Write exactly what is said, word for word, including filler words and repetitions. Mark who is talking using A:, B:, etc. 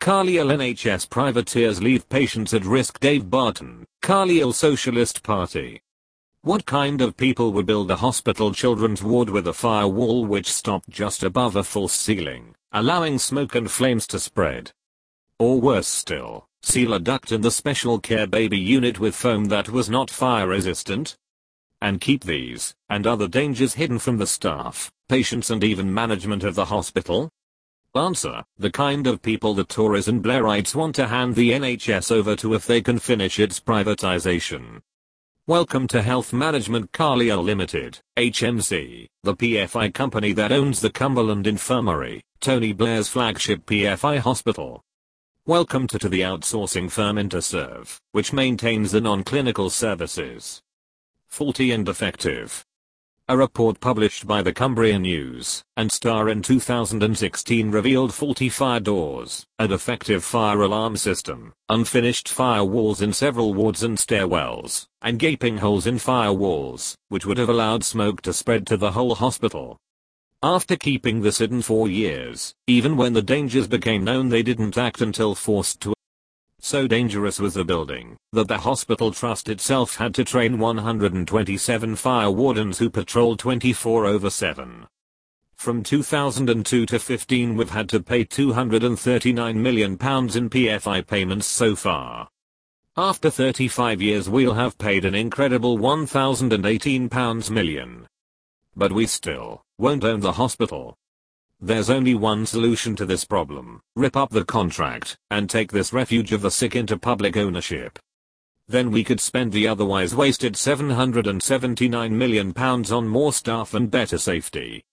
A: Carlisle N H S privateers leave patients at risk. Dave Barton, Carlisle Socialist Party. What kind of people would build a hospital children's ward with a firewall which stopped just above a false ceiling, allowing smoke and flames to spread? Or worse still, seal a duct in the special care baby unit with foam that was not fire resistant? And keep these and other dangers hidden from the staff, patients and even management of the hospital? Answer: the kind of people the Tories and Blairites want to hand the N H S over to if they can finish its privatization. Welcome to Health Management Carlisle Limited, H M C, the P F I company that owns the Cumberland Infirmary, Tony Blair's flagship P F I hospital. Welcome to, to the outsourcing firm Interserve, which maintains the non-clinical services. Faulty and defective. A report published by the Cumbria News and Star in two thousand sixteen revealed faulty fire doors, a defective fire alarm system, unfinished firewalls in several wards and stairwells, and gaping holes in firewalls, which would have allowed smoke to spread to the whole hospital. After keeping this hidden for years, even when the dangers became known, they didn't act until forced to. So dangerous was the building that the hospital trust itself had to train one hundred twenty-seven fire wardens who patrolled twenty-four over seven. From two thousand two to fifteen we've had to pay two hundred thirty-nine million pounds in P F I payments so far. After thirty-five years we'll have paid an incredible one thousand eighteen pounds million. But we still won't own the hospital. There's only one solution to this problem: rip up the contract and take this refuge of the sick into public ownership. Then we could spend the otherwise wasted seven hundred seventy-nine million pounds on more staff and better safety.